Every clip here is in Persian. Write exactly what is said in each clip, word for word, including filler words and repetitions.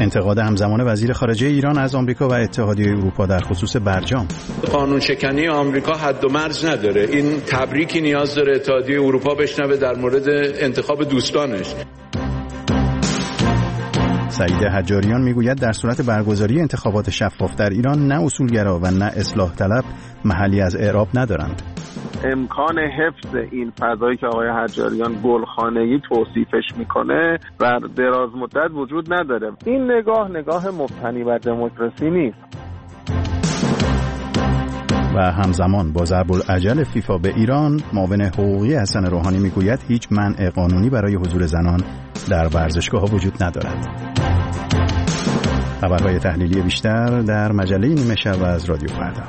انتقاد همزمان وزیر خارجه ایران از آمریکا و اتحادیه اروپا در خصوص برجام. قانون شکنی آمریکا حد و مرز نداره. این تبریکی نیاز داره اتحادیه اروپا بشنوه در مورد انتخاب دوستانش. سعید حجاریان میگوید در صورت برگزاری انتخابات شفاف در ایران نه اصولگرا و نه اصلاح طلب محلی از اعراب ندارند. امکان حفظ این فضایی که آقای حجاریان گلخانه‌ای توصیفش میکنه در دراز مدت وجود نداره. این نگاه نگاه مبتنی بر دموکراسی نیست. و همزمان با ضرب العجل فیفا به ایران، معاون حقوقی حسن روحانی میگوید هیچ منع قانونی برای حضور زنان در ورزشگاه‌ها وجود ندارد. خبرهای تحلیلی بیشتر در مجله نیمه شب از رادیو فردا.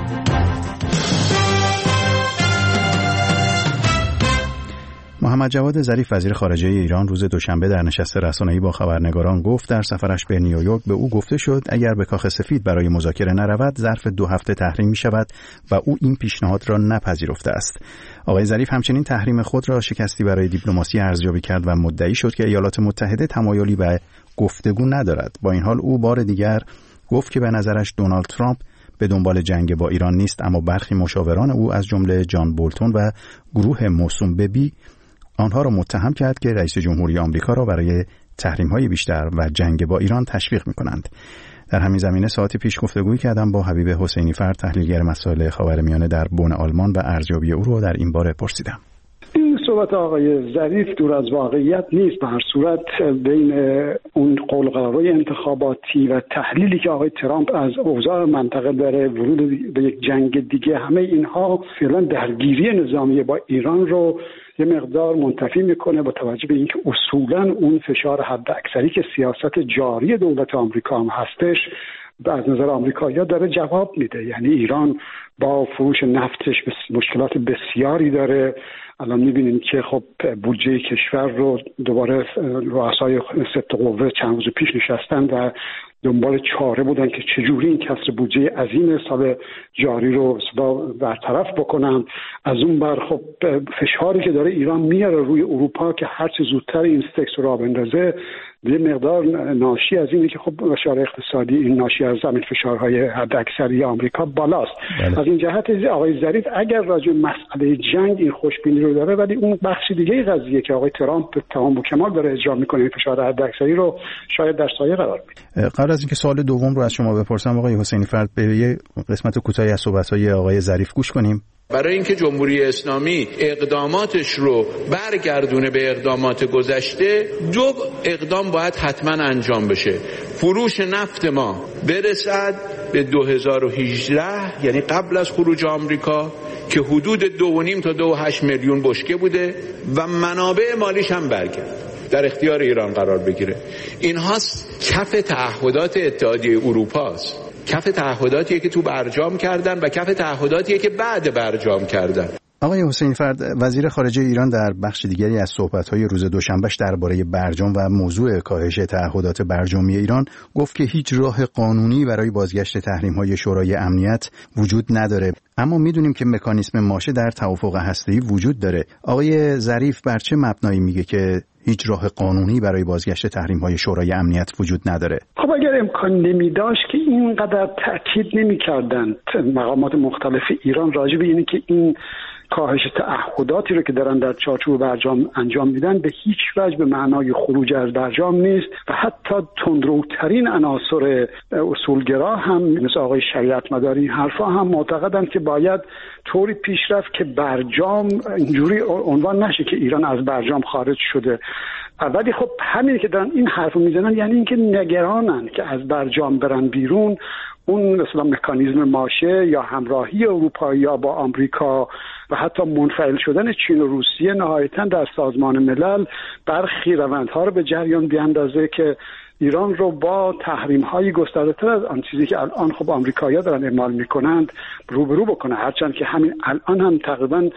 محمد جواد ظریف وزیر خارجه ایران روز دوشنبه در نشست رسانه‌ای با خبرنگاران گفت در سفرش به نیویورک به او گفته شد اگر به کاخ سفید برای مذاکره نرود ظرف دو هفته تحریم می-شود و او این پیشنهاد را نپذیرفته است. آقای ظریف همچنین تحریم خود را شکستی برای دیپلماسی ارزیابی کرد و مدعی شد که ایالات متحده تمایلی به گفتگو ندارد. با این حال او بار دیگر گفت که به نظرش دونالد ترامپ به دنبال جنگ با ایران نیست، اما برخی مشاوران او از جمله جان بولتون و گروه موسوم به بی آنها را متهم کرد که رئیس جمهوری آمریکا را برای تحریم‌های بیشتر و جنگ با ایران تشویق می‌کنند. در همین زمینه ساعتی پیش گفتگویی کردم با حبیب حسینی فرد، تحلیلگر مسائل خاورمیانه در بن آلمان و ارزیابی او را در این باره پرسیدم. این صحبت آقای ظریف دور از واقعیت نیست. به هر صورت بین اون قولقرارهای انتخاباتی و تحلیلی که آقای ترامپ از اوضاع منطقه داره، ورود به یک جنگ دیگه، همه اینها فعلا درگیری نظامی با ایران رو یه مقدار منتفی میکنه با توجه به اینکه اصولا اون فشار حد اکثری که سیاست جاری دولت آمریکا هم هستش از نظر آمریکایی‌ها داره جواب میده. یعنی ایران با فروش نفتش مشکلات بسیاری داره. الان میبینیم که خب بودجه کشور رو دوباره رؤسای ست قوه چند روز پیش نشستن و دنبال چاره بودن که چجوری این کسر بودجه عظیم سال جاری رو برطرف بکنن. از اون بر خب فشاری که داره ایران میاره روی اروپا که هر چه زودتر این استکس رو راه بندازه، یه مقدار ناشی از اینه که خب فشار اقتصادی این ناشی از زمین فشارهای حداکثری آمریکا بالاست. بله. از این جهت آقای ظریف اگر راجع به مسئله جنگ این خوشبینی رو داره، ولی اون بخش دیگه قضیه که آقای ترامپ تمام و کمال داره اجرا میکنه این فشار حداکثری رو شاید در سایه قرار میده. قبل از اینکه سوال دوم رو از شما بپرسم آقای حسینی فرد، به یه قسمت کوتاهی از صحبت‌های آقای ظریف گوش کنیم. برای اینکه جمهوری اسلامی اقداماتش رو برگردونه به اقدامات گذشته، دو اقدام باید حتما انجام بشه. فروش نفت ما برسد به دو هزار و هجده، یعنی قبل از خروج آمریکا، که حدود دو و نیم تا دو و هشت میلیون بشکه بوده و منابع مالیش هم برگرد در اختیار ایران قرار بگیره. اینها کف تعهدات اتحادیه اروپا است، کف تعهداتیه که تو برجام کردن و کف تعهداتیه که بعد برجام کردن. آقای حسین فرد، وزیر خارجه ایران در بخش دیگری از صحبت‌های روز دوشنبهش درباره برجام و موضوع کاهش تعهدات برجامی ایران گفت که هیچ راه قانونی برای بازگشت تحریم‌های شورای امنیت وجود نداره، اما میدونیم که مکانیسم ماشه در توافق هسته‌ای وجود داره. آقای ظریف بر چه مبنایی میگه که هیچ راه قانونی برای بازگشت تحریم‌های شورای امنیت وجود نداره؟ خب اگر امکان نمی‌داشت که اینقدر تأکید نمی‌کردند مقامات مختلف ایران راجع به اینه که این کاهش تعهداتی رو که دارن در چارچوب برجام انجام میدن به هیچ وجه به معنای خروج از برجام نیست و حتی تندروترین عناصر اصولگرا هم مثل آقای شریعت مداری حرفا هم معتقدن که باید طوری پیش رفت که برجام اینجوری عنوان نشه که ایران از برجام خارج شده. ولی خب همین که دارن این حرفو میزنن یعنی اینکه نگرانن که از برجام برن بیرون، اون مثلا مکانیزم ماشه یا همراهی اروپا یا با آمریکا و حتی منفعل شدن چین و روسیه نهایتاً در سازمان ملل برخی روندها رو به جریان بیاندازه که ایران رو با تحریم‌های گسترده‌تر از آن چیزی که الان خب آمریکایی‌ها دارن اعمال می‌کنند روبرو بکنه، هرچند که همین الان هم تقریباً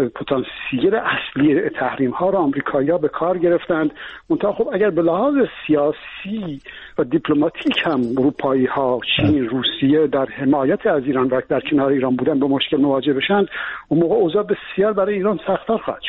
پتانسیل اصلی تحریم‌ها رو آمریکایی‌ها به کار گرفتند. منتها خب اگر به لحاظ سیاسی و دیپلماتیک هم اروپایی‌ها، چین، روسیه در حمایت از ایران و در کنار ایران بودن به مشکل مواجه بشن، اون موقع اوضاع بسیار برای ایران سخت‌تر خواهد شد.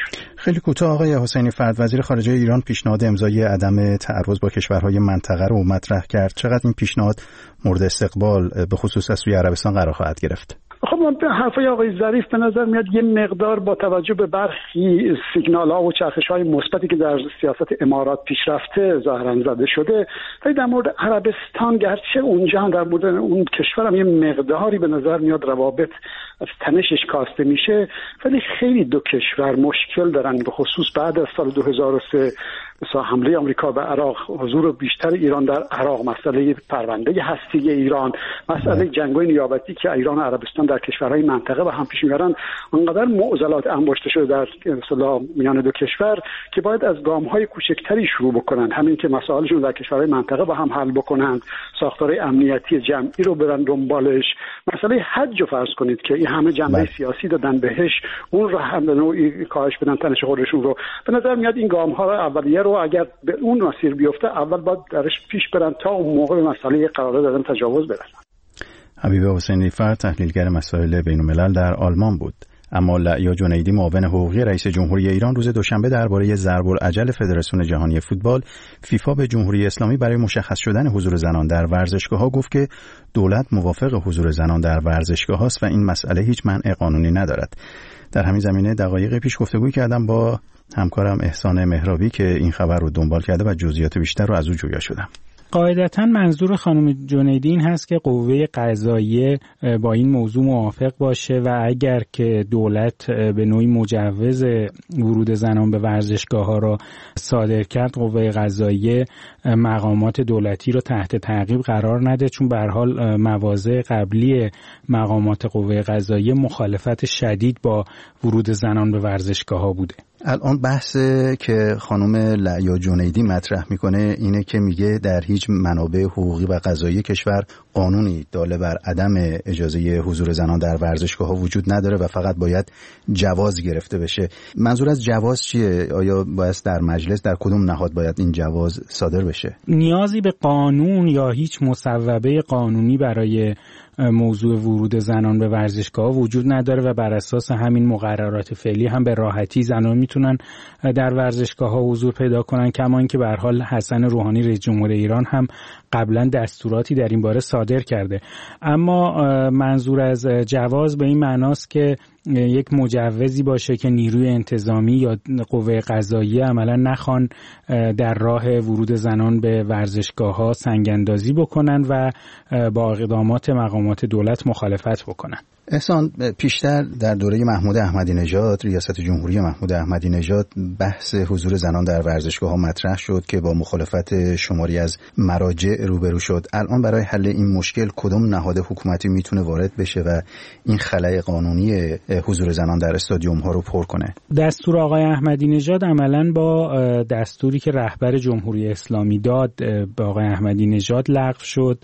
خیلی کوتاه آقای حسینی فرد، وزیر خارجه ایران پیشنهاد امضای عدم تعرض با کشورهای منطقه رو مطرح کرد. چقدر این پیشنهاد مورد استقبال به خصوص از سوی عربستان قرار خواهد گرفت؟ خب من حرفای آقای ظریف به نظر میاد یه مقدار با توجه به برخی سیگنال‌ها و چرخش‌های مثبتی که در سیاست امارات پیشرفته ظاهراً زده شده، ولی در مورد عربستان گرچه اونجا هم در مورد اون کشورم یه مقداری به نظر میاد روابط از تنشش کاسته میشه، ولی خیلی دو کشور مشکل دارن، به خصوص بعد از سال دو هزار و سه مثلا حمله آمریکا به عراق، حضور بیشتر ایران در عراق، مسئله پرونده هستی ایران، مسئله جنگ‌های نیابتی که ایران و عربستان در کشورهای منطقه با هم پیش میبرن، انقدر معضلات انباشته شده در اصطلاح میان دو کشور که باید از گام‌های کوچکتری شروع بکنن، همین که مسائلشون در کشورهای منطقه با هم حل بکنن، ساختار امنیتی جمعی رو برن دنبالش. مسئله حج رو فرض کنید که این همه جنبه بله. سیاسی دادن بهش، اون رو هم به نوعی کاهش بدن تنش خودشون رو. به نظر میاد این گام‌ها رو اولیه رو اگر به اون مسیر بیفته اول باید درش پیش برن تا اون موقع به مسئله قرارداد دادن تجاوز برسن. حبیب حسینی فرد، تحلیلگر مسائل بین‌الملل در آلمان بود. اما لعیا جنیدی، معاون حقوقی رئیس جمهوری ایران، روز دوشنبه درباره ضرب العجل فدراسیون جهانی فوتبال فیفا به جمهوری اسلامی برای مشخص شدن حضور زنان در ورزشگاه‌ها گفت که دولت موافق حضور زنان در ورزشگاه‌هاست و این مسئله هیچ منع قانونی ندارد. در همین زمینه دقایق پیش گفتگوی کردم با همکارم احسان مهرابی که این خبر رو دنبال کرده و جزئیات بیشتر رو از او جویا شدم. قاعدتاً منظور خانم جنیدی این هست که قوه قضاییه با این موضوع موافق باشه و اگر که دولت به نوعی مجوز ورود زنان به ورزشگاه‌ها را صادر کرد، قوه قضاییه مقامات دولتی رو تحت تعقیب قرار نده، چون به هر حال مواضع قبلی مقامات قوه قضاییه مخالفت شدید با ورود زنان به ورزشگاه‌ها بوده. الان بحث که خانم لعیا جنیدی مطرح میکنه اینه که میگه در هیچ منابع حقوقی و قضایی کشور قانونی داله بر عدم اجازه حضور زنان در ورزشگاه‌ها وجود نداره و فقط باید جواز گرفته بشه. منظور از جواز چیه؟ آیا باید در مجلس در کدوم نهاد باید این جواز صادر بشه؟ نیازی به قانون یا هیچ مصوبه قانونی برای موضوع ورود زنان به ورزشگاه وجود نداره و بر اساس همین مقررات فعلی هم به راحتی زنان میتونن در ورزشگاه ها حضور پیدا کنن، کما اینکه به هر حال حسن روحانی رئیس جمهور ایران هم قبلا دستوراتی در این باره صادر کرده. اما منظور از جواز به این معناست که یک مجوزی باشه که نیروی انتظامی یا قوه قضاییه عملا نخوان در راه ورود زنان به ورزشگاه‌ها سنگ‌اندازی بکنن و با اقدامات مقامات دولت مخالفت بکنن. احسان، پیشتر در دوره محمود احمدی نژاد، ریاست جمهوری محمود احمدی نژاد، بحث حضور زنان در ورزشگاه‌ها مطرح شد که با مخالفت شماری از مراجع روبرو شد. الان برای حل این مشکل کدام نهاد حکومتی میتونه وارد بشه و این خلأ قانونی حضور زنان در استادیوم‌ها رو پر کنه؟ دستور آقای احمدی نژاد عملاً با دستوری که رهبر جمهوری اسلامی داد به آقای احمدی نژاد لغو شد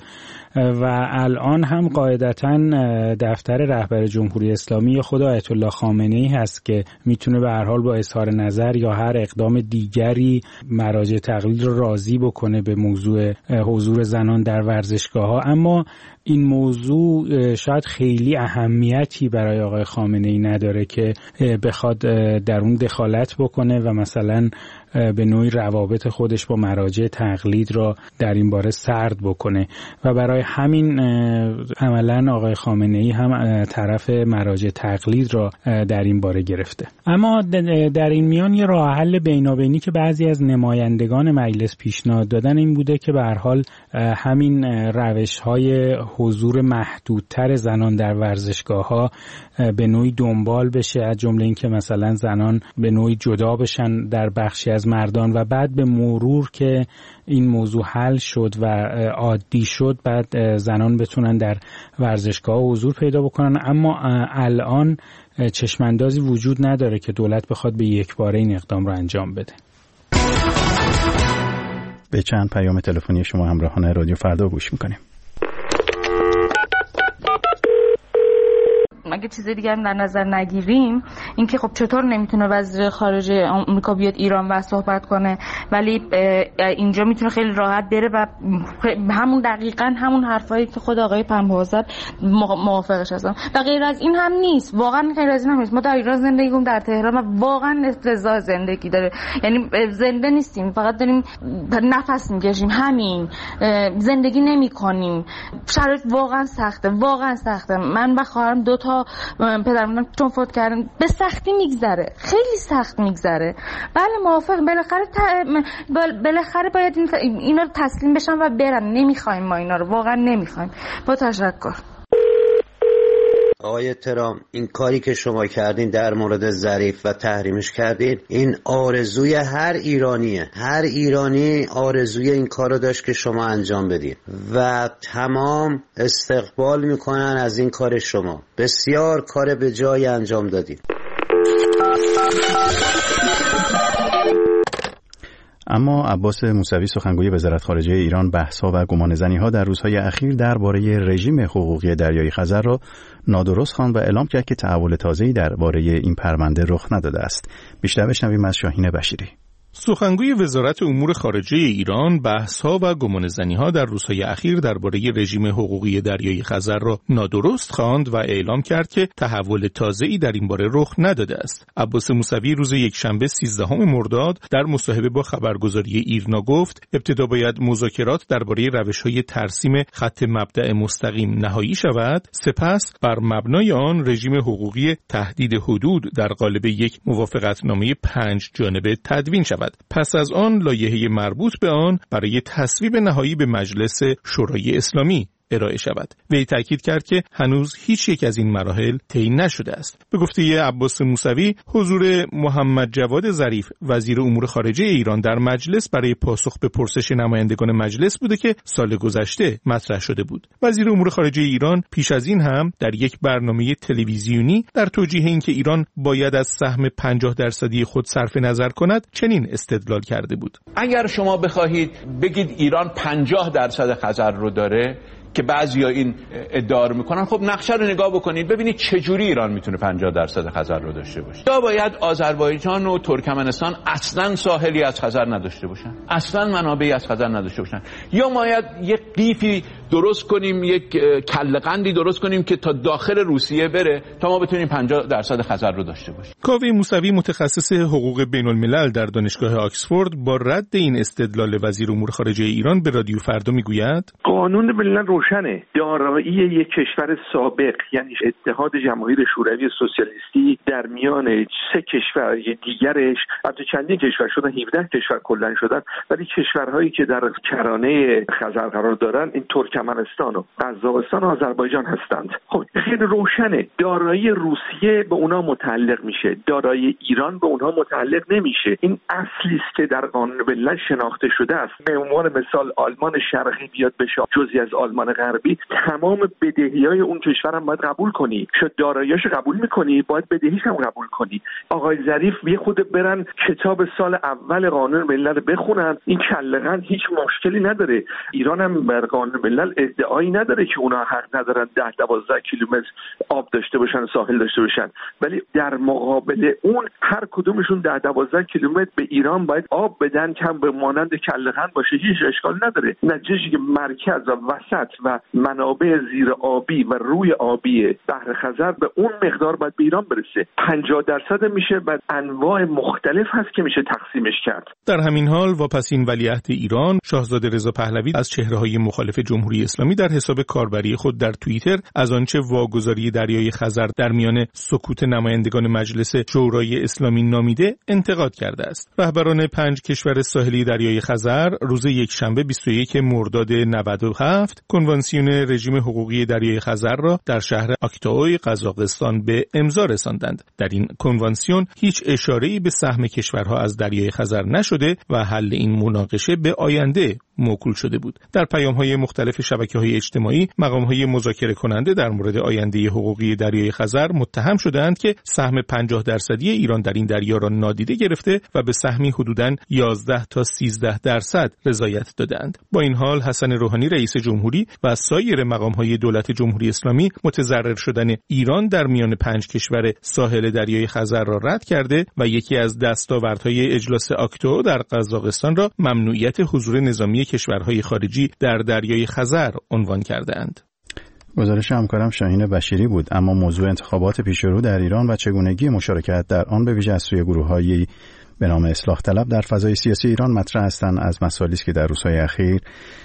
و الان هم قاعدتاً دفتر رهبر جمهوری اسلامی خود آیت الله خامنه‌ای هست که میتونه به هر حال با اظهار نظر یا هر اقدام دیگری مراجع تقلید رو راضی بکنه به موضوع حضور زنان در ورزشگاه‌ها. اما این موضوع شاید خیلی اهمیتی برای آقای خامنه‌ای نداره که بخواد در اون دخالت بکنه و مثلا به نوعی روابط خودش با مراجع تقلید را در این باره سرد بکنه و برای همین عملاً آقای خامنه‌ای هم طرف مراجع تقلید را در این باره گرفته. اما در این میان یه راه حل بینابینی که بعضی از نمایندگان مجلس پیشنهاد دادن این بوده که به هر حال همین روش‌های حضور محدودتر زنان در ورزشگاه‌ها به نوعی دنبال بشه، از جمله این که مثلا زنان به نوعی جدا بشن در بخشی از مردان و بعد به مرور که این موضوع حل شد و عادی شد بعد زنان بتونن در ورزشگاه حضور پیدا بکنن. اما الان چشماندازی وجود نداره که دولت بخواد به یک باره این اقدام رو انجام بده. به چند پیام تلفنی شما همراهان رادیو فردا گوش میکنیم. من اگه چیز دیگه هم در نظر نگیریم، اینکه خب چطور نمیتونه وزیر خارجه آمریکا بیاد ایران و صحبت کنه ولی اینجا میتونه خیلی راحت بره و همون دقیقاً همون حرفایی که خود آقای پنبه زد موافقش هستم. و غیر از این هم نیست، واقعا غیر از این هم نیست. ما در ایران زندگی کنیم، در تهران، و واقعا افتضاح زندگی داره. یعنی زنده نیستیم، فقط داریم نفس میکشیم، همین. زندگی نمی‌کنیم. شرایط واقعا سخته، واقعا سخته. من و خواهرم دو تا پدرم چون فوت کردن به سختی میگذره، خیلی سخت میگذره. بله موافق، بالاخره بالاخره باید اینا رو تسلیم بشن و برن. نمیخوایم ما اینا رو، واقعا نمیخوایم. با تشکر. آقای ترامپ، این کاری که شما کردین در مورد ظریف و تحریمش کردین، این آرزوی هر ایرانیه. هر ایرانی آرزوی این کارو داشت که شما انجام بدین و تمام استقبال میکنن از این کار شما. بسیار کار به جای انجام دادین. اما عباس موسوی سخنگوی وزارت خارجه ایران بحث‌ها و گمانه‌زنی‌ها در روزهای اخیر درباره رژیم حقوقی دریای خزر را نادرست خواند و اعلام کرد که تحول تازه‌ای درباره این پرونده رخ نداده است. بیشتر بشنویم از شاهین بشیری. سخنگوی وزارت امور خارجه ایران بحث‌ها و گمانه‌زنی‌ها در روزهای اخیر درباره رژیم حقوقی دریای خزر را نادرست خواند و اعلام کرد که تحول تازه‌ای در این باره رخ نداده است. عباس موسوی روز یکشنبه سیزدهم مرداد در مصاحبه با خبرگزاری ایرنا گفت ابتدا باید مذاکرات درباره روش‌های ترسیم خط مبدأ مستقیم نهایی شود، سپس بر مبنای آن رژیم حقوقی تهدید حدود در قالب یک موافقتنامه پنج جانبه تدوین شود. پس از آن لایحه مربوط به آن برای تصویب نهایی به مجلس شورای اسلامی ارائه شود. وی تاکید کرد که هنوز هیچ یک از این مراحل طی نشده است. به گفته عباس موسوی، حضور محمد جواد ظریف وزیر امور خارجه ایران در مجلس برای پاسخ به پرسش نمایندگان مجلس بوده که سال گذشته مطرح شده بود. وزیر امور خارجه ایران پیش از این هم در یک برنامه تلویزیونی در توجیه اینکه ایران باید از سهم پنجاه درصدی خود صرف نظر کند چنین استدلال کرده بود: اگر شما بخواهید بگید ایران پنجاه درصد خزر رو داره که بعضیا این ادعا رو میکنن، خب نقشه رو نگاه بکنید ببینید چجوری ایران میتونه پنجاه درصد خزر رو داشته باشه. یا باید آذربایجان و ترکمنستان اصلا ساحلی از خزر نداشته باشن، اصلا منابعی از خزر نداشته باشن، یا باید یک قیفی درست کنیم، یک کله‌قندی درست کنیم که تا داخل روسیه بره تا ما بتونیم پنجاه درصد خزر رو داشته باشیم. کاوه موسوی متخصص حقوق بین الملل در دانشگاه آکسفورد با رد این استدلال وزیر امور خارجه ایران به رادیو فردا میگوید: قانون ملل روشنه. دارایی یک کشور سابق یعنی اتحاد جماهیر شوروی سوسیالیستی در میان سه کشور دیگرش، البته چندین کشور شدن، هفده کشور کلا شدن، ولی کشورهایی که در کرانه خزر قرار دارن این ترکمنستان و قزاقستان و آذربایجان هستند. خب خیلی روشنه دارایی روسیه به اونا متعلق میشه، دارایی ایران به اونها متعلق نمیشه. این اصلی است که در قانون ملل شناخته شده است. به عنوان مثال آلمان شرقی بیاد بشه جزئی از آلمان غربی، تمام بدهی‌های اون کشورم باید قبول کنی. شد دارایی‌اشو قبول می‌کنی، باید بدهیش هم قبول کنی. آقای ظریف یه خود برن کتاب سال اول قانون ملل رو بخونن، این کله‌قند هیچ مشکلی نداره. ایران هم بر قانون ملل ادعایی نداره که اونا حق ندارن ده دوازده کیلومتر آب داشته باشن، ساحل داشته باشن، ولی در مقابل اون هر کدومشون ده دوازده کیلومتر به ایران باید آب بدن که هم به مانند کله‌قند باشه، هیچ اشکال نداره. نتیجه‌ای که مرکز و وسط و منابع زیر آبی و روی آبی بحر خزر به اون مقدار باید به ایران برسه. پنجاه درصد میشه، بعد انواع مختلف هست که میشه تقسیمش کرد. در همین حال واپسین ولیعهد ایران شاهزاده رضا پهلوی از چهره‌های مخالف جمهوری اسلامی در حساب کاربری خود در توییتر از آنچه واگذاری دریای خزر در میان سکوت نمایندگان مجلس شورای اسلامی نامیده انتقاد کرده است. رهبران پنج کشور ساحلی دریای خزر روز یکشنبه بیست و یک مرداد نود و هفت کنوانسیون رژیم حقوقی دریای خزر را در شهر آکتاوی قزاقستان به امضا رساندند. در این کنوانسیون هیچ اشاره‌ای به سهم کشورها از دریای خزر نشده و حل این مناقشه به آینده موکول شده بود. در پیام‌های مختلف شبکه‌های اجتماعی مقام‌های مذاکره کننده در مورد آینده حقوقی دریای خزر متهم شدند که سهم پنجاه درصدی ایران در این دریا را نادیده گرفته و به سهمی حدوداً یازده تا سیزده درصد رضایت دادند. با این حال حسن روحانی رئیس جمهوری و سایر مقام‌های دولت جمهوری اسلامی متضرر شدن ایران در میان پنج کشور ساحل دریای خزر را رد کرده و یکی از دستاوردهای اجلاس آکتو در قزاقستان را ممنوعیت حضور نظامی کشورهای خارجی در دریای خزر عنوان کردند. گزارش همکارم شاهین بشیری بود. اما موضوع انتخابات پیشرو در ایران و چگونگی مشارکت در آن به ویژه از سوی گروه‌هایی به نام اصلاح طلب در فضای سیاسی ایران مطرح هستند از مسائلی است که در روزهای اخیر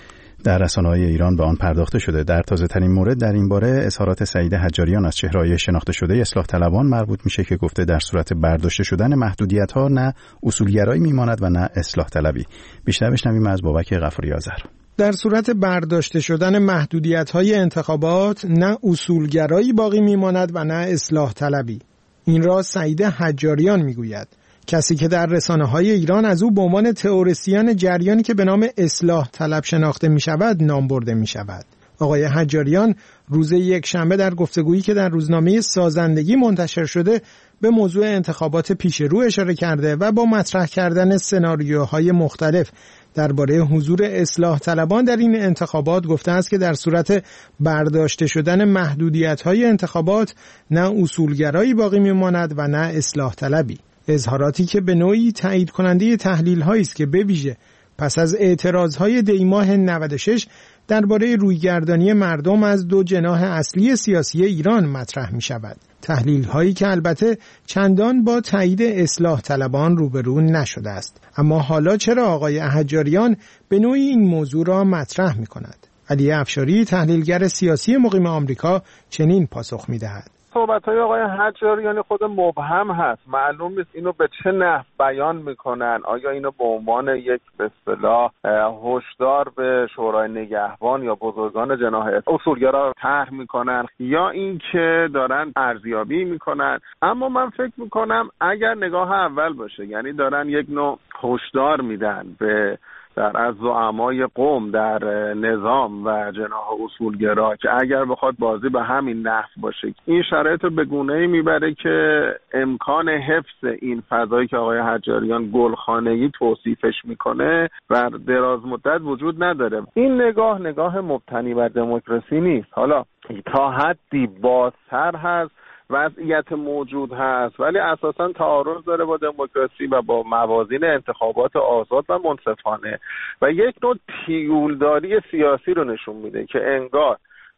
در رسانه‌های ایران به آن پرداخته شده. در تازه‌ترین مورد در این باره اظهارات سعید حجاریان از چهره‌های شناخته شده اصلاح طلبان مربوط میشه که گفته در صورت برداشته شدن محدودیت‌ها نه اصولگرایی میماند و نه اصلاح طلبی. بیشتر بشنویم از بابک غفوری آذر. در صورت برداشته شدن محدودیت‌های انتخابات نه اصولگرایی باقی میماند و نه اصلاح طلبی. این را سعید حجاریان میگوید، کسی که در رسانه‌های ایران از او به عنوان تئوریسین جریانی که به نام اصلاح طلب شناخته می‌شود نام برده می‌شود. آقای حجاریان روز یک شنبه در گفتگویی که در روزنامه سازندگی منتشر شده به موضوع انتخابات پیش رو اشاره کرده و با مطرح کردن سناریوهای مختلف درباره حضور اصلاح طلبان در این انتخابات گفته است که در صورت برداشته شدن محدودیت‌های انتخابات نه اصولگرایی باقی می‌ماند و نه اصلاح طلبی. اظهاراتی که به نوعی تایید کننده تحلیل‌هایی است که به ویژه پس از اعتراض‌های دی ماه نود و شش درباره رویگردانی مردم از دو جناح اصلی سیاسی ایران مطرح می‌شود. تحلیل‌هایی که البته چندان با تایید اصلاح طلبان روبرو نشده است. اما حالا چرا آقای حجاریان به نوعی این موضوع را مطرح می‌کند؟ علی افشاری تحلیلگر سیاسی مقیم آمریکا چنین پاسخ می‌دهد: صحبت‌های آقای حجاریان خود مبهم هست. معلوم نیست اینو به چه نحو بیان میکنن. آیا اینو به عنوان یک به اصطلاح هشدار به شورای نگهبان یا بزرگان جناح اصولگرا طرح میکنن یا اینکه دارن ارزیابی میکنن؟ اما من فکر میکنم اگر نگاه اول باشه، یعنی دارن یک نوع هشدار میدن به در از زعمای قوم در نظام و جناح اصولگرا که اگر بخواد بازی به همین نحو باشه این شرایط رو به گونه‌ای میبره که امکان حفظ این فضایی که آقای حجاریان گلخانه‌ای توصیفش میکنه و دراز مدت وجود نداره. این نگاه نگاه مبتنی بر دموکراسی نیست. حالا تا حدی بازتر هست، وضعیت موجود هست، ولی اساساً تعارض داره با دموکراسی و با موازین انتخابات آزاد و منصفانه و یک نوع تیولداری سیاسی رو نشون میده که انگار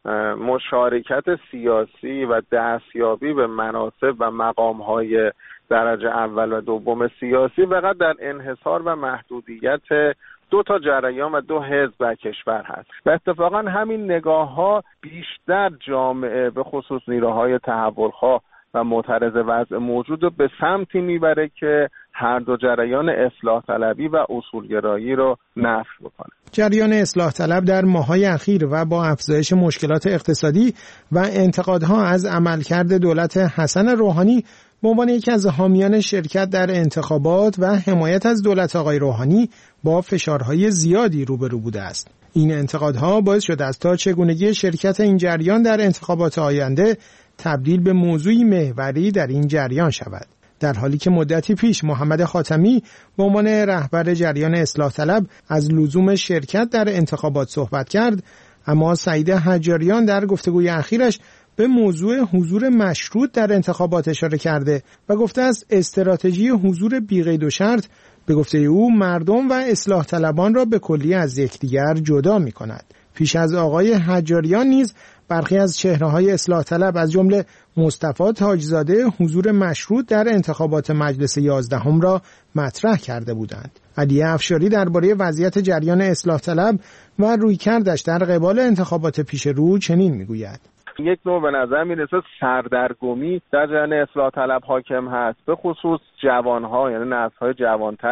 مشارکت سیاسی و دستیابی به مناصب و مقام‌های درجه اول و دوم سیاسی فقط در انحصار و محدودیت دو تا جریان و دو حزب در کشور هست و اتفاقا همین نگاه ها بیشتر جامعه به خصوص نیروهای تحولخواه و معترض وضع موجود رو به سمتی میبره که هر دو جریان اصلاح طلبی و اصولگرایی رو نفی بکنه. جریان اصلاح طلب در ماه‌های اخیر و با افزایش مشکلات اقتصادی و انتقادها از عملکرد دولت حسن روحانی به عنوان یکی از حامیان شرکت در انتخابات و حمایت از دولت آقای روحانی با فشارهای زیادی روبرو بوده است. این انتقادها باعث شده است تا چگونگی شرکت این جریان در انتخابات آینده تبدیل به موضوعی محوری در این جریان شود. در حالی که مدتی پیش محمد خاتمی به عنوان رهبر جریان اصلاح طلب از لزوم شرکت در انتخابات صحبت کرد، اما سعید حجاریان در گفتگوی اخیرش به موضوع حضور مشروط در انتخابات اشاره کرده و گفته است استراتژی حضور بی‌قید و شرط به گفته او مردم و اصلاح طلبان را به کلی از یکدیگر جدا می کند. پیش از آقای حجاریان نیز برخی از چهره‌های اصلاح طلب از جمله مصطفی تاجزاده حضور مشروط در انتخابات مجلس یازدهم را مطرح کرده بودند. علی افشاری درباره وضعیت جریان اصلاح طلب و رویکردش در قبال انتخابات پیش رو چنین میگوید: یک نوع به نظر میرسه سردرگمی در جریان اصلاح طلب حاکم هست، به خصوص جوانها، یعنی نسل‌های جوانتر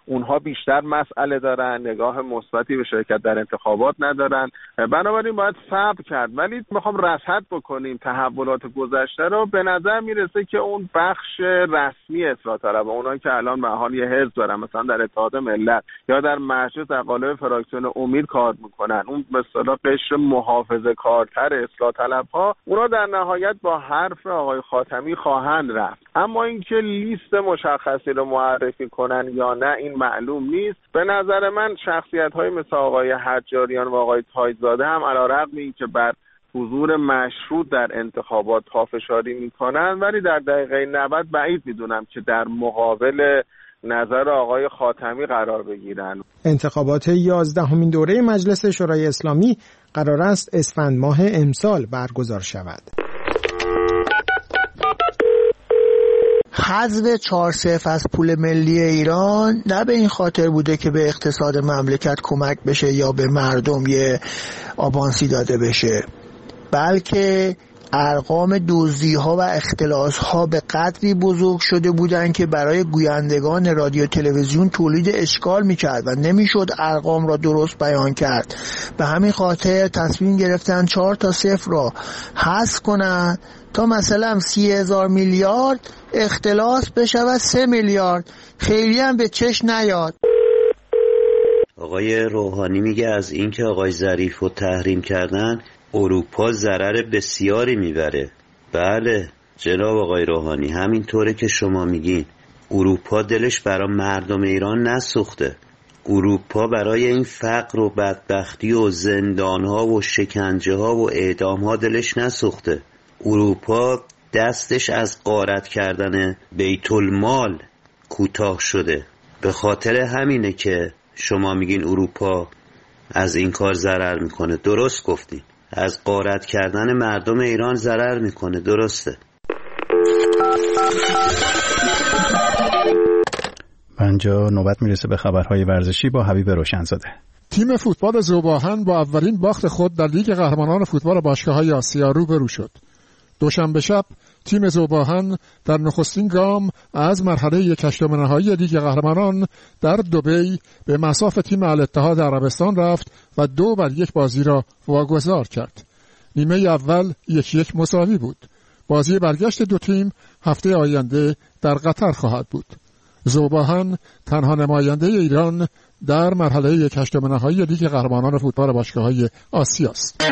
اونها بیشتر مسئله دارن، نگاه مثبتی به شرکت در انتخابات ندارن، بنابراین باید صبر کرد. ولی میخوام رصد بکنیم تحولات گذشته رو. به نظر میرسه که اون بخش رسمی اصلاح طلبها، اونایی که الان به حال یه حزب دارن، مثلا در اتحاد ملت یا در مجلس در قالب فراکسیون امید کار میکنن، اون به اصطلاح قشر محافظه کارتر اصلاح طلبها، اونا در نهایت با حرف آقای خاتمی خواهند رفت. اما اینکه لیست مشخصی رو معرفی کنن یا نه این معلوم نیست. به نظر من شخصیت‌های مثل آقای حجاریان و آقای تاج‌زاده هم علیرغم اینکه بر حضور مشروط در انتخابات پافشاری میکنن، ولی در دقیقه نود بعید میدونم که در مقابل نظر آقای خاتمی قرار بگیرن. انتخابات یازدهمین دوره مجلس شورای اسلامی قرار است اسفند ماه امسال برگزار شود. حذف چهار صفر از پول ملی ایران نه به این خاطر بوده که به اقتصاد مملکت کمک بشه یا به مردم یه آبانسی داده بشه، بلکه ارقام دزدی‌ها و اختلاس‌ها به قدری بزرگ شده بودند که برای گویندگان رادیو تلویزیون تولید اشکال می‌کرد و نمی‌شد ارقام را درست بیان کرد. به همین خاطر تصمیم گرفتن چهار تا صفر را حذف کنند تا مثلا سی هزار میلیارد اختلاس بشود سه میلیارد. خیلی هم به چشم نیاد. آقای روحانی میگه از اینکه آقای ظریف رو تحریم کردن اروپا ضرر بسیاری میبره. بله جناب آقای روحانی، همینطوره که شما میگین. اروپا دلش برای مردم ایران نسوخته. اروپا برای این فقر و بدبختی و زندانها و شکنجه ها و اعدام ها دلش نسوخته. اروپا دستش از غارت کردن بیت المال کوتاه شده. به خاطر همینه که شما میگین اروپا از این کار ضرر میکنه. درست گفتین، از غارت کردن مردم ایران ضرر میکنه. درسته. اینجا نوبت میرسه به خبرهای ورزشی با حبیب روشنزاده. تیم فوتبال ذوب‌آهن با اولین باخت خود در لیگ قهرمانان فوتبال باشگاه‌های آسیا روبرو شد. دوشنبه شب تیم ذوب‌آهن در نخستین گام از مرحله یک هشتم نهایی لیگ قهرمانان در دبی به مصاف تیم الاتحاد عربستان رفت و دو بر یک بازی را واگذار کرد. نیمه اول یک یک مساوی بود. بازی برگشت دو تیم هفته آینده در قطر خواهد بود. ذوب‌آهن تنها نماینده ایران در مرحله یک هشتم نهایی لیگ قهرمانان فوتبال باشگاه‌های آسیا است.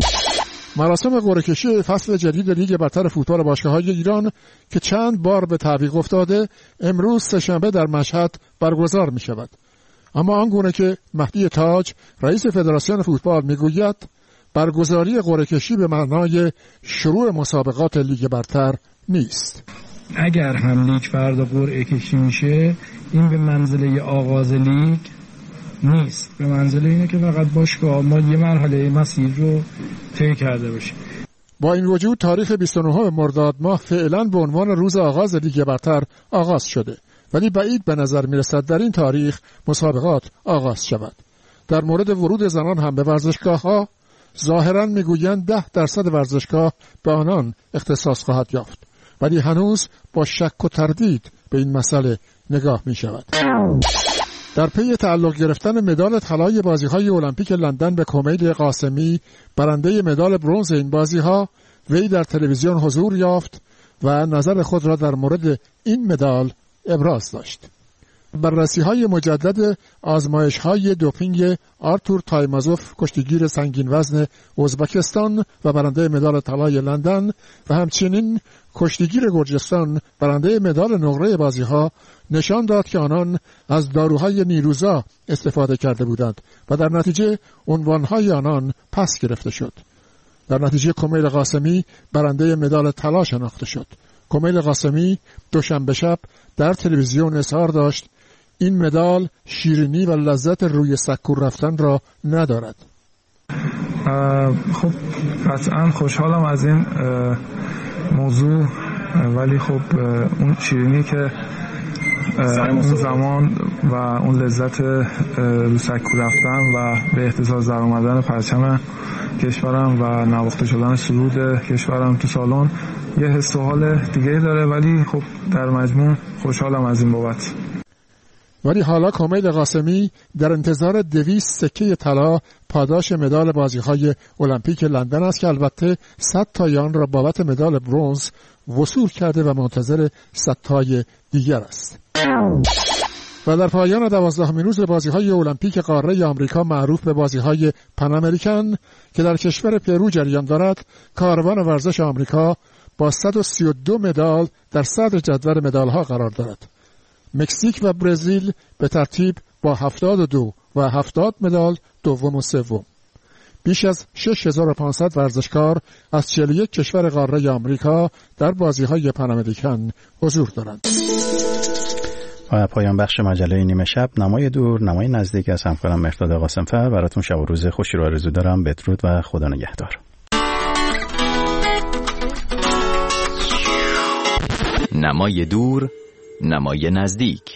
مراسم قرعه‌کشی فصل جدید لیگ برتر فوتبال باشگاه‌های ایران که چند بار به تعویق افتاده امروز سه‌شنبه در مشهد برگزار می‌شود. اما آنگونه که مهدی تاج رئیس فدراسیون فوتبال می‌گوید برگزاری قرعه‌کشی به معنای شروع مسابقات لیگ برتر نیست. اگر هم لیگ فردا قرعه کشی میشه این به منزله آغاز لیگ نیست، به منزله اینه که فقط باشگاه ما یه مرحله مسیر رو طی کرده باشه. با این وجود تاریخ بیست و نهم مرداد ماه فعلا به عنوان روز آغاز لیگ برتر آغاز شده، ولی بعید به نظر میرسد در این تاریخ مسابقات آغاز شود. در مورد ورود زنان هم به ورزشگاه‌ها ظاهراً میگویند ده درصد ورزشگاه به آنان اختصاص خواهد یافت، ولی هنوز با شک و تردید به این مسئله نگاه می شود. در پی تعلق گرفتن مدال طلای بازی‌های المپیک لندن به کمیل قاسمی برنده مدال برنز این بازی‌ها، وی در تلویزیون حضور یافت و نظر خود را در مورد این مدال ابراز داشت. بررسی‌های مجدد آزمایش‌های دوپینگ آرتور تایمازوف کشتیگیر سنگین وزن ازبکستان و برنده مدال طلای لندن و همچنین کشتیگیر گرجستان برنده مدال نقره بازی‌ها نشان داد که آنان از داروهای نیروزا استفاده کرده بودند و در نتیجه عنوان‌های آنان پس گرفته شد. در نتیجه کمیل قاسمی برنده مدال طلا شناخته شد. کمیل قاسمی دوشنبه شب در تلویزیون اظهار داشت این مدال شیرینی و لذت روی سکو رفتن را ندارد. خب قطعا خوشحالم از این موضوع، ولی خب اون شیرینی که اون زمان و اون لذت روی سکو رفتن و به اهتزاز در اومدن پرچم کشورم و نواخته شدن سرود کشورم تو سالن یه حس و حال دیگه داره، ولی خب در مجموع خوشحالم از این بابت. ولی حالا کمیل قاسمی در انتظار دویست سکه طلا پاداش مدال بازی‌های المپیک لندن است که البته صد تای آن را بابت مدال برنز وصول کرده و منتظر صد تای دیگر است. و در پایان دوازدهمین روز بازی‌های المپیک قاره آمریکا معروف به بازی‌های پن امریکن که در کشور پرو جریان دارد، کاروان ورزش آمریکا با صد و سی و دو مدال در صدر جدول مدال‌ها قرار دارد. مکزیک و برزیل به ترتیب با هفتاد و دو و هفتاد مدال دوم و سوم. بیش از شش هزار و پانصد ورزشکار از چهل و یک کشور قاره آمریکا در بازی‌های پن امریکن حضور دارند. و پایان بخش مجله نیمه شب، نمای دور نمای نزدیک از همکارم مهرداد قاسمفر. براتون شب و روز خوشی رو آرزو دارم. بدرود و خدا نگهدار. نمای دور نمای نزدیک.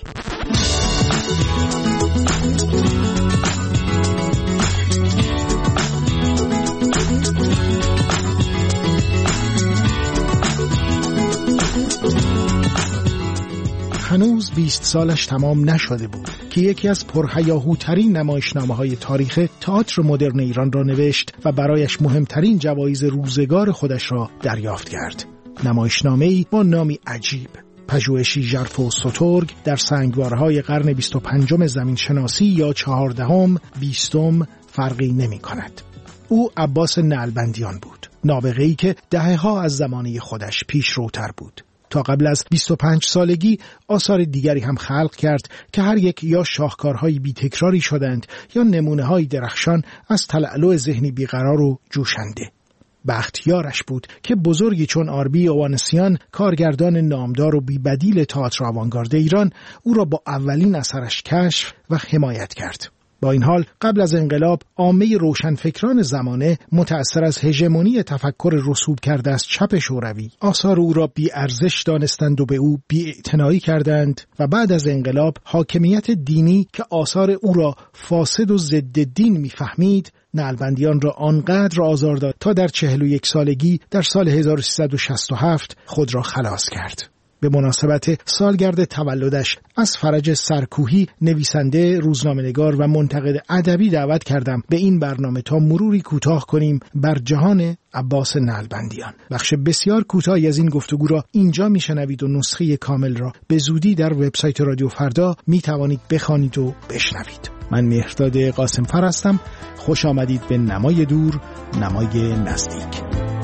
هنوز بیست سالش تمام نشده بود که یکی از پرهیاهوترین نمایشنامه‌های تاریخ تئاتر مدرن ایران را نوشت و برایش مهمترین جوایز روزگار خودش را دریافت کرد. نمایشنامه‌ای با نامی عجیب، پژوهشی ژرف و سترگ در سنگوارهای قرن بیست و پنجم زمین شناسی یا چهاردهم، بیستم فرقی نمی کند. او عباس نعلبندیان بود، نابغه‌ای که دهه‌ها از زمانه خودش پیشروتر بود. تا قبل از بیست و پنج سالگی آثار دیگری هم خلق کرد که هر یک یا شاهکارهای بی تکراری شدند یا نمونه‌های درخشان از تلألؤ ذهنی بیقرار و جوشنده. بختیارش بود که بزرگی چون آربی اوانسیان، کارگردان نامدار و بی‌بدیل تئاتر آوانگارد ایران، او را با اولین اثرش کشف و حمایت کرد. با این حال قبل از انقلاب عامه روشنفکران زمانه متأثر از هژمونی تفکر رسوب کرده از چپ شوروی آثار او را بی ارزش دانستند و به او بی اعتنایی کردند و بعد از انقلاب حاکمیت دینی که آثار او را فاسد و ضد دین میفهمید نعلبندیان را آنقدر آزار داد تا در چهل و یک سالگی در سال هزار و سیصد و شصت و هفت خود را خلاص کرد. به مناسبت سالگرد تولدش از فرج سرکوهی، نویسنده، روزنامه‌نگار و منتقد ادبی دعوت کردم به این برنامه تا مروری کوتاه کنیم بر جهان عباس نعلبندیان. بخش بسیار کوتاهی از این گفتگو را اینجا میشنوید و نسخه کامل را به زودی در وبسایت رادیو فردا میتوانید بخوانید و بشنوید. من مهرداد قاسمفر هستم. خوش آمدید به نمای دور نمای نزدیک.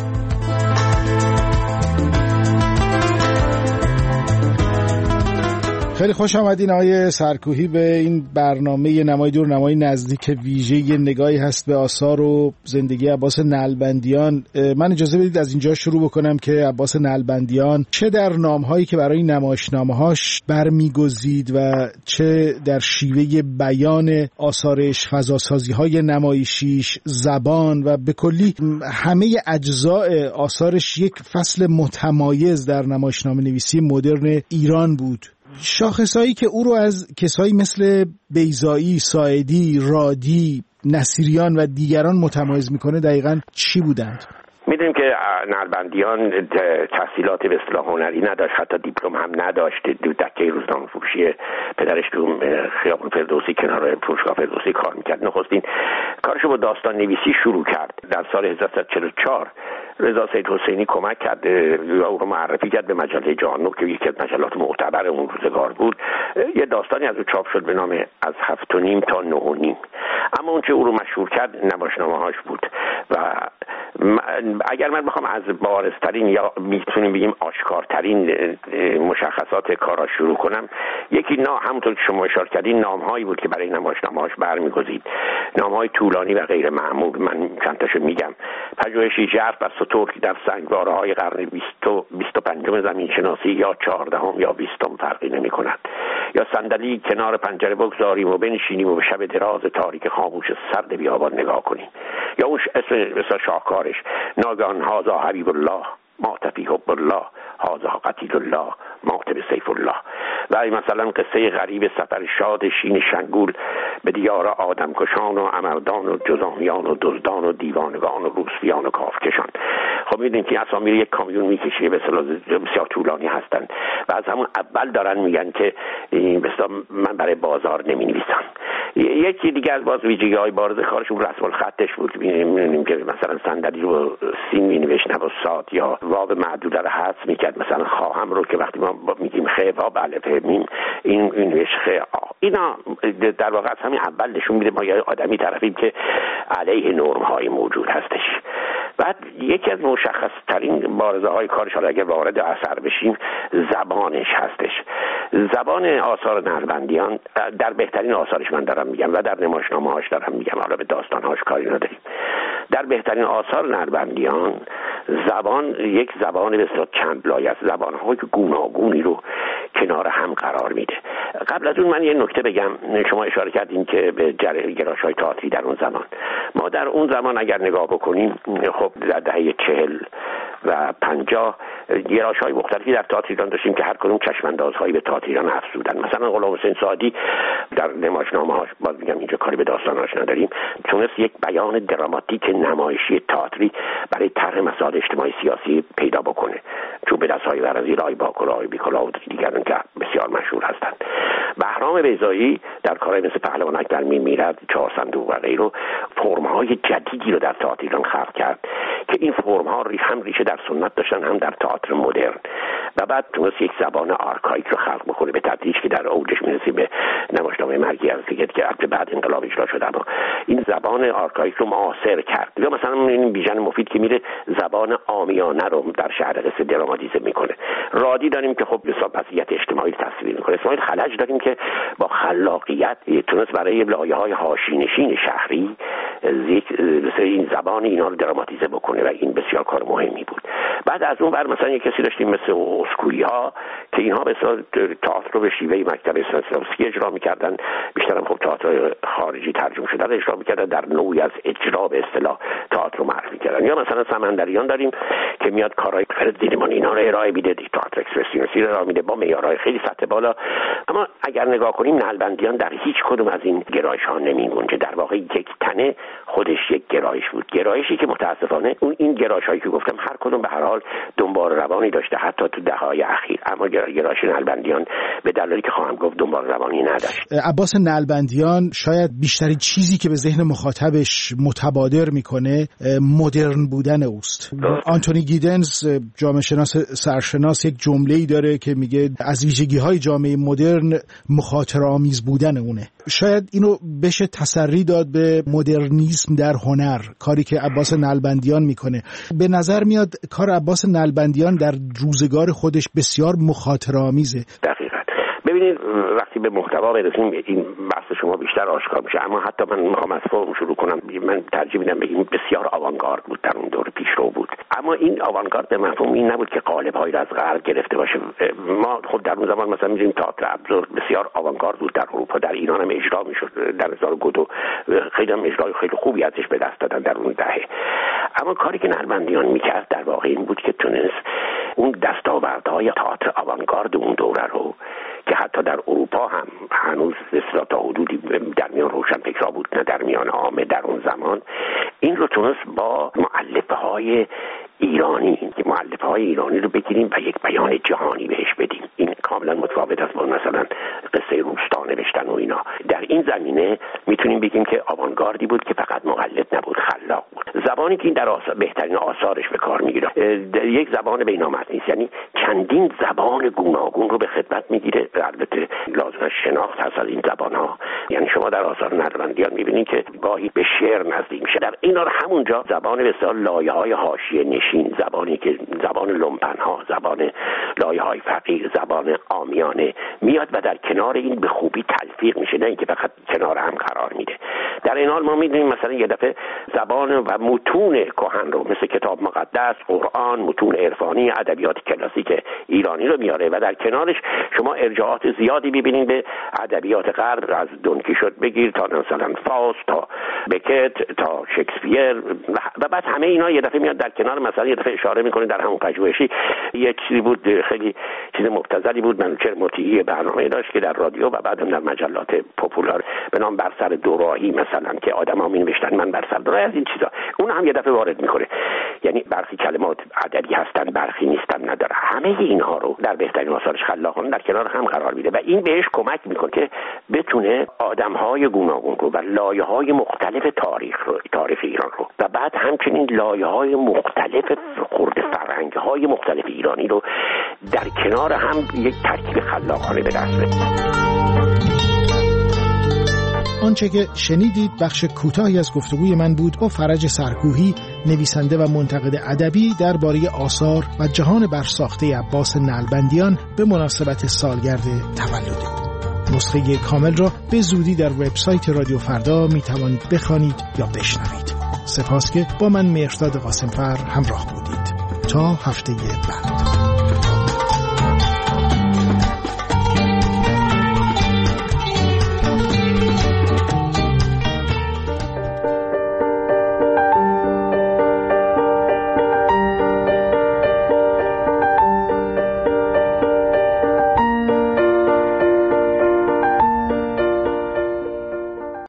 خیلی خوش آمدین آقای سرکوهی به این برنامه نمای دور نمای نزدیک ویژه نگاهی هست به آثار و زندگی عباس نعلبندیان. من اجازه بدید از اینجا شروع بکنم که عباس نعلبندیان چه در نامهایی که برای نمایشنامه‌هاش برمیگزید و چه در شیوه بیان آثارش، فضاسازی‌های نمایشیش، زبان و به کلی همه اجزای آثارش یک فصل متمایز در نمایشنامه نویسی مدرن ایران بود. شاخصایی که او رو از کسایی مثل بیضایی، ساعدی، رادی، نصیریان و دیگران متمایز میکنه دقیقاً چی بودند؟ میدونیم که نعلبندیان تحصیلات به اصطلاح هنری نداشت، حتی دیپلم هم نداشت. دو دکه روزنامه فروشی پدرش تو خیابون فردوسی کنار فروشگاه فردوسی کار میکرد. نخستین کارشو با داستان نویسی شروع کرد. در سال هزار و سیصد و چهل و چهار رضا سید حسینی کمک کرد و او رو معرفی کرد به مجله جهان که یکی از مجلات معتبر اون روزگار بود. یه داستانی از او چاپ شد به نام از هفت و نیم تا نه و نیم. اما اون چه او رو مشهور کرد نمایشنامه‌هاش بود و اگر من بخوام از بارزترین یا میتونیم بگیم آشکارترین مشخصات کاراش شروع کنم، یکی نا همونطور که شما اشاره کردین نامهایی بود که برای نمایشنامه‌هاش برمیگزید، نامهای طولانی و غیر معمول. من چند تاشو میگم: پژوهشی ژرف بر سترگ در سنگواره‌های قرن بیست و پنجم زمین شناسی یا چهاردهم یا بیستم فرقی نمی‌کند، یا صندلی کنار پنجره بگذاریم و بنشینیم و به شب دراز تاریک خاموش سرد بیابان نگاه کنیم، یا اون اسم شاهکارش ناگهان هازا حبیب الله مات فی حب الله هذا قتیل الله مات به سیف الله. و مثلا قصه غریب سفر شاد شین شنگول به دیار آدم کشان و امردان و جزامیان و دزدان و دیوانگان و روسفیان و کافکشان. خب میدونید که اسامی یک کامیون میکشه به اصطلاح بسیار طولانی هستن و از همون اول دارن میگن که به اصطلاح من برای بازار نمینویسم. یکی دیگه از باز ویژگی‌های بارز کارشون رسم الخطش بود. می‌بینیم که مثلا صندلی رو سین می‌نوشت نه با صاد، یا واو معدوده رو حذف می‌کرد، مثلا خواهم رو که وقتی ما میگیم خ و الف میم این این نوشت خ آ. اینا در واقع از همین اول نشون میده ما یه آدمی طرفیم که علیه نرم‌های موجود هستش. بعد یکی از مشخص‌ترین بارزه‌های کارش، حالا اگر وارد اثر بشیم، زبانش هستش. زبان آثار نربندیان در بهترین آثارش من دارم میگم و در نمایشنامه‌هاش دارم میگم، حالا به داستان‌هاش کاری نداریم. در بهترین آثار نربندیان زبان یک زبان بسیار چند لایه است، زبان‌های گوناگونی رو کنار هم قرار میده. قبل از اون من یه نکته بگم. شما اشاره کردین که به گرایش‌های تئاتری در اون زمان، ما در اون زمان اگر نگاه بکنیم خب در دهه چهل و پنجاه گرایش‌های مختلفی در تئاتر ایران داشتیم که هر کدوم چشم‌اندازهایی به تئاتر ایران افزودن. مثلا غلام حسین سعدی در نمایشنامه‌هاش، باز میگم اینجا کاری به داستاناش نداریم، تونست یک بیان دراماتیک نمایشی تئاتری برای طرح مسائل اجتماعی سیاسی پیدا بکنه، چون به دست‌های ورزی رای با کلاه بیکلاه و دیگران که بسیار مشهور هستند. بهرام بیضایی در کارهای مثل پهلوانک در میمیرد، چهار صندوق و غیره فرم‌های جدیدی رو در تئاتر ایران خلق کرد که این فرم‌ها هم ریشه در سنت داشتن هم در تئاتر مدرن، و بعد تونست یک زبان آرکایک رو خلق بکنه به تدریج که در اوجش میرسیم به نمایشنامه مرگی از دیگه که البته بعد انقلاب اجرا شد، اما این زبان آرکایک رو معاصر کرد. یا مثلا این بیژن مفید که میره زبان عامیانه رو در شهر قصه دراماتیزه میکنه. رادی داریم که خب حساب وضعیت اجتماعی تصویر میکنه. اسماعیل خلج داریم که با خلاقیت تونست برای لایه‌های حاشیه‌نشین شهری این زبان اینا رو دراماتیزه بکنه و این بسیار کار مهمی بود. بعد از اون بر مثلا یک کسی داشتیم مثل اسکویی‌ها که اینها به اصطلاح تئاتر رو به شیوه مکتب استانسلافسکی اجرا می‌کردن، بیشتر هم خب تئاتر خارجی ترجمه شده رو اجرا می‌کردن، در نوعی از اجرا به اصطلاح تئاتر رو معرفی کردن. یا مثلا سمندریان داریم که میاد کارهای فرد دیلمان اینا رو ارائه میده، تئاتر اکسپرسیونیستی رو ارائه میده با معیارهای خیلی سطح بالا. اما اگر نگاه کنیم نلبندیان در هیچ کدوم از این گرایش‌ها نمی‌گنجه. در واقع یک تنه خودش یک گرایش بود، گرایشی که متاسفانه اون این گرایش‌هایی که گفتم هر کدوم به هر حال دنبال روانی داشته حتی تو دهه‌های اخیر، اما گرایش نلبندیان به دلایلی که خواهم گفت دنبال روانی نداشت. عباس نلبندیان شاید بیشترین چیزی که به ذهن مخاطبش متبادر میکنه مدرن بودن اوست. آنتونی گیدنز جامعه شناس سرشناس یک جمله‌ای داره که میگه از ویژگی‌های جامعه مدرن مخاطره‌آمیز بودن اونه. شاید اینو بشه تسری داد به مدرنیسم در هنر، کاری که عباس نلبندیان میکنه. به نظر میاد کار عباس نلبندیان در روزگار خودش بسیار مخاطره‌آمیزه. دقیقاً. ببینید وقتی به محتوا برسیم این بحث شما بیشتر آشکار میشه، اما حتی من میخوام از فرم شروع کنم. من ترجیح میدم بگیم بسیار آوانگارد بود، در اون دور پیشرو بود، اما این آوانگارد به مفهوم این نبود که قالب‌هایی را از غرب گرفته باشه. ما خود در اون زمان مثلا می‌دونیم تئاتر ابزورد بسیار آوانگارد بود در اروپا، در ایران هم اجرا میشد، در هزار و گودو خیلی هم اجرای خیلی خوبی ازش به دست دادن در اون دهه. اما کاری که نلبندیان میکرد در واقع این بود که تونست اون دستاوردهای تئاتر آوانگارد اون دوره رو که حتی در اروپا هم هنوز اصلا تا حدودی در میان روشنفکرها بود نه در میان عامه در اون زمان، این رو تونست با مؤلفه‌های ایرانی که مؤلفه‌های ایرانی رو بگیریم و یک بیان جهانی بهش بدیم. این کاملا متفاوت است با مثلا قصه روستا نوشتن و اینا. در این زمینه میتونیم بگیم که آوانگاردی بود که فقط مقلد نبود، خلاق بود. زبانی که این در آثار بهترین آثارش به کار میگیره یک زبان بین‌نامرئی است، یعنی چندین زبان گوناگون رو به خدمت میگیره. البته لازم شناخت هست از این زبان‌ها، یعنی شما در آثار نلبندیان میبینید که گاهی به شعر نزدیک میشه. در این همونجا زبان به اصطلاح لایه‌های حاشیه نشین، زبانی که زبان لومپن‌ها، زبان لایه‌های فقیر، زبان عامیانه میاد و در کنار این به خوبی تلفیق میشه، نه اینکه فقط کنار هم قرار میده. در این حال ما می‌دونیم مثلا یه دفعه زبان و متون کهن رو مثل کتاب مقدس، قرآن، متون عرفانی، ادبیات کلاسیک ایرانی رو میاره و در کنارش شما ارجاعات زیادی ببینید به ادبیات غرب، از دون کیشوت بگیر تا مثلا فاست تا بکت تا شکسپیر و بعد همه اینا یه دفعه میاد در کنار. مثلا یه دفعه اشاره میکنه در همون پژوهشی یک چیزی بود، خیلی چیز مبتذلی بود، منوچهر مطیعی برنامه داشت که در رادیو و بعدم در مجلات پاپولار به نام بر سر دوراهی مثلا که آدم‌ها می‌نوشتن من بر سر دوراهی از این چیزا، اون هم یه دفعه وارد میکنه. یعنی برخی کلمات ادبی هستن برخی نیستن نداره. همه اینها رو در بهترین آثارش خلاقانه در کنار هم قرار میده و این بهش کمک میکنه که بتونه آدم‌های گوناگون رو و لایه‌های مختلف تاریخ رو تاریخ ایران رو و بعد همچنین لایه‌های مختلف خرد فرهنگ‌های مختلف ایرانی رو در کنار هم یک ترکیب خلاقانه به دست بیاره. آنچه که شنیدید بخش کوتاهی از گفتگوی من بود با فرج سرکوهی، نویسنده و منتقد ادبی درباره آثار و جهان برساخته عباس نلبندیان به مناسبت سالگرد تولد او. نسخه کامل را به زودی در وبسایت رادیو فردا می توانید بخوانید یا بشنوید. سپاس که با من مهرداد قاسمفر همراه بودید. تا هفته بعد.